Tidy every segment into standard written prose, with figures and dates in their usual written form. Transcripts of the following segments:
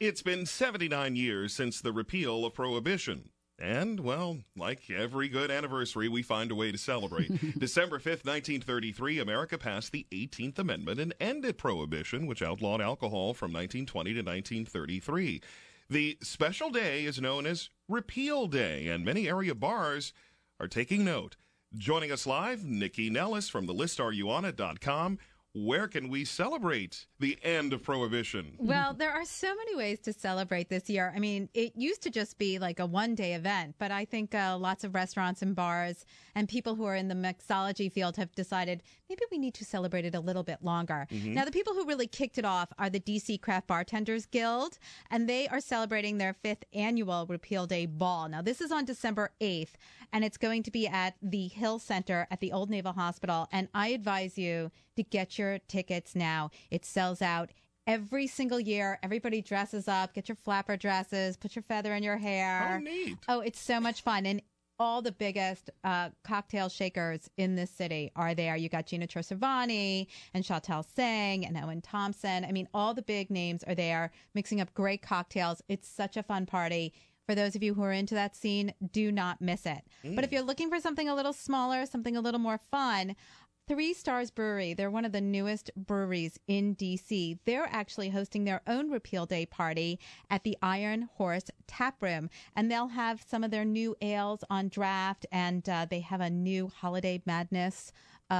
It's been 79 years since the repeal of Prohibition. And, well, like every good anniversary, we find a way to celebrate. December 5th, 1933, America passed the 18th Amendment and ended Prohibition, which outlawed alcohol from 1920 to 1933. The special day is known as Repeal Day, and many area bars are taking note. Joining us live, Nikki Nellis from thelistareyouonit.com. Where can we celebrate the end of Prohibition? Well, there are so many ways to celebrate this year. I mean, it used to just be like a one-day event, but I think lots of restaurants and bars and people who are in the mixology field have decided maybe we need to celebrate it a little bit longer. Now, the people who really kicked it off are the DC Craft Bartenders Guild, and they are celebrating their 5th annual Repeal Day Ball. Now, this is on December 8th, and it's going to be at the Hill Center at the Old Naval Hospital, and I advise you to get your tickets now. It sells out every single year. Everybody dresses up, get your flapper dresses, put your feather in your hair. Oh, neat. Oh, it's so much fun. And all the biggest cocktail shakers in this city are there. You got Gina Chersavani and Chantel Singh and Owen Thompson. I mean, all the big names are there mixing up great cocktails. It's such a fun party. For those of you who are into that scene, do not miss it. But if you're looking for something a little smaller, something a little more fun, Three Stars Brewery, they're one of the newest breweries in D.C. They're actually hosting their own Repeal Day party at the Iron Horse Tap Room, and they'll have some of their new ales on draft, and they have a new Holiday Madness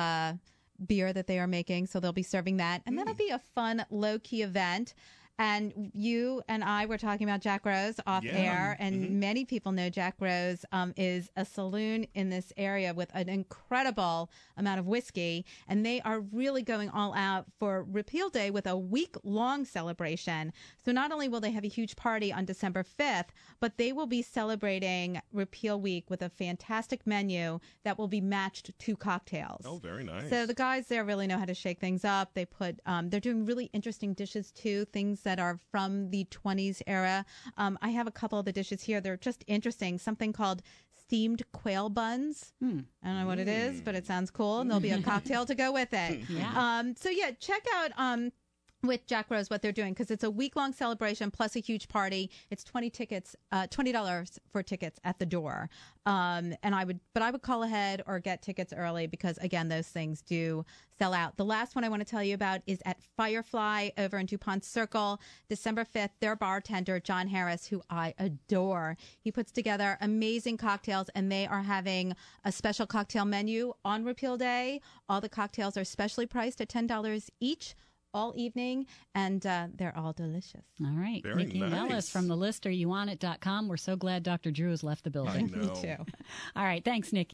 beer that they are making, so they'll be serving that. And that'll be a fun, low-key event. And you and I were talking about Jack Rose off air, and many people know Jack Rose is a saloon in this area with an incredible amount of whiskey, and they are really going all out for Repeal Day with a week-long celebration. So not only will they have a huge party on December 5th, but they will be celebrating Repeal Week with a fantastic menu that will be matched to cocktails. Oh, very nice. So the guys there really know how to shake things up. They put, they're doing really interesting dishes too, things that are from the 20s era. I have a couple of the dishes here. They're just interesting. Something called steamed quail buns. I don't know what it is, but it sounds cool. And there'll be a cocktail to go with it. So check out with Jack Rose what they're doing, because it's a week-long celebration plus a huge party. It's $20 for tickets at the door. And I would call ahead or get tickets early, because again, those things do sell out. The last one I want to tell you about is at Firefly over in DuPont Circle, December 5th. Their bartender, John Harris, who I adore, he puts together amazing cocktails, and they are having a special cocktail menu on Repeal Day. All the cocktails are specially priced at $10 each all evening, and they're all delicious. All right. Very Nikki nice. Nellis from thelistareyouonit.com. We're so glad Dr. Drew has left the building. I know. Me too. All right. Thanks, Nikki.